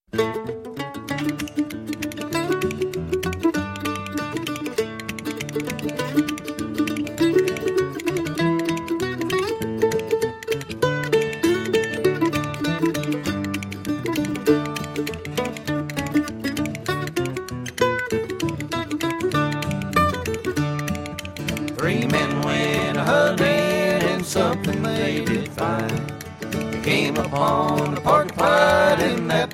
Three men went a-hunting and something they did find. They came upon a porcupine in that